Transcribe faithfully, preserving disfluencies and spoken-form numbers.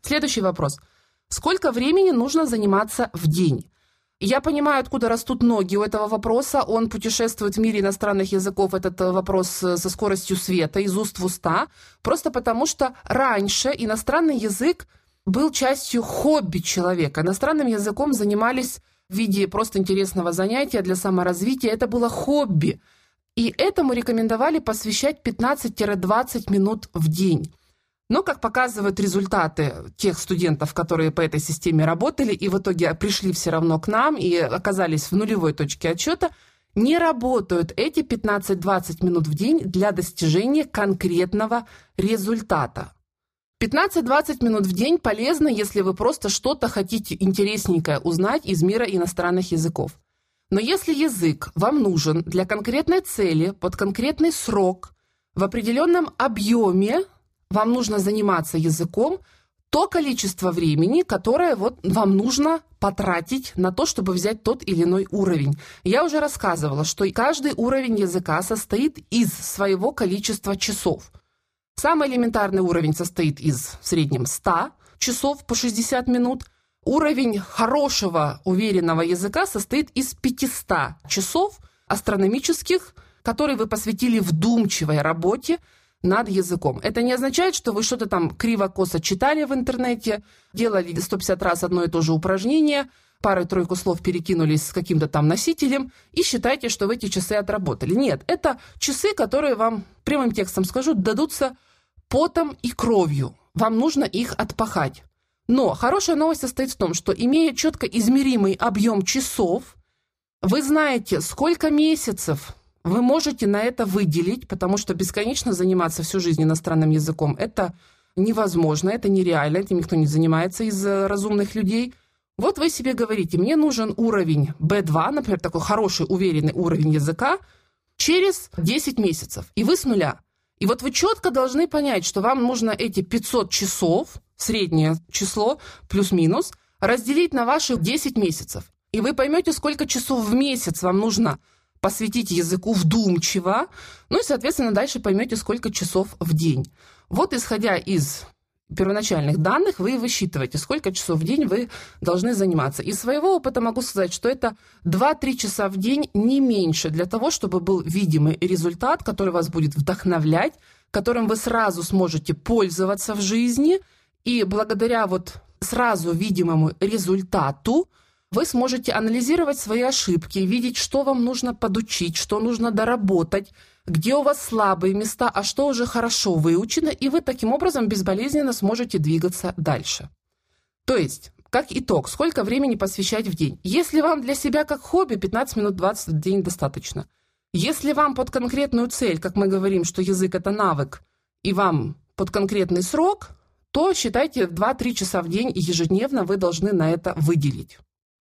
Следующий вопрос. Сколько времени нужно заниматься в день? Я понимаю, откуда растут ноги у этого вопроса. Он путешествует в мире иностранных языков, этот вопрос со скоростью света, из уст в уста. Просто потому, что раньше иностранный язык был частью хобби человека. Иностранным языком занимались в виде просто интересного занятия для саморазвития. Это было хобби. И этому рекомендовали посвящать пятнадцать-двадцать минут в день. Но, как показывают результаты тех студентов, которые по этой системе работали и в итоге пришли все равно к нам и оказались в нулевой точке отсчета, не работают эти пятнадцать-двадцать минут в день для достижения конкретного результата. пятнадцать-двадцать минут в день полезно, если вы просто что-то хотите интересненькое узнать из мира иностранных языков. Но если язык вам нужен для конкретной цели, под конкретный срок, в определенном объеме, вам нужно заниматься языком, то количество времени, которое вот вам нужно потратить на то, чтобы взять тот или иной уровень. Я уже рассказывала, что каждый уровень языка состоит из своего количества часов. Самый элементарный уровень состоит из в среднем ста часов по шестьдесят минут. Уровень хорошего, уверенного языка состоит из пятисот часов астрономических, которые вы посвятили вдумчивой работе над языком. Это не означает, что вы что-то там криво-косо читали в интернете, делали сто пятьдесят раз одно и то же упражнение, пару-тройку слов перекинулись с каким-то там носителем и считайте, что в эти часы отработали. Нет, это часы, которые вам, прямым текстом скажу, дадутся потом и кровью. Вам нужно их отпахать. Но хорошая новость состоит в том, что, имея четко измеримый объем часов, вы знаете, сколько месяцев вы можете на это выделить, потому что бесконечно заниматься всю жизнь иностранным языком – это невозможно, это нереально, этим никто не занимается из разумных людей. Вот вы себе говорите, мне нужен уровень би два, например, такой хороший, уверенный уровень языка, через десять месяцев, и вы с нуля. И вот вы четко должны понять, что вам нужно эти пятьсот часов, среднее число, плюс-минус, разделить на ваши десять месяцев. И вы поймете, сколько часов в месяц вам нужно посвятить языку вдумчиво, ну и, соответственно, дальше поймете, сколько часов в день. Вот, исходя из первоначальных данных, вы высчитываете, сколько часов в день вы должны заниматься. Из своего опыта могу сказать, что это два-три часа в день, не меньше, для того, чтобы был видимый результат, который вас будет вдохновлять, которым вы сразу сможете пользоваться в жизни, и благодаря вот сразу видимому результату вы сможете анализировать свои ошибки, видеть, что вам нужно подучить, что нужно доработать, где у вас слабые места, а что уже хорошо выучено, и вы таким образом безболезненно сможете двигаться дальше. То есть, как итог, сколько времени посвящать в день? Если вам для себя как хобби пятнадцать минут двадцать в день достаточно. Если вам под конкретную цель, как мы говорим, что язык – это навык, и вам под конкретный срок, то считайте два-три часа в день ежедневно вы должны на это выделить.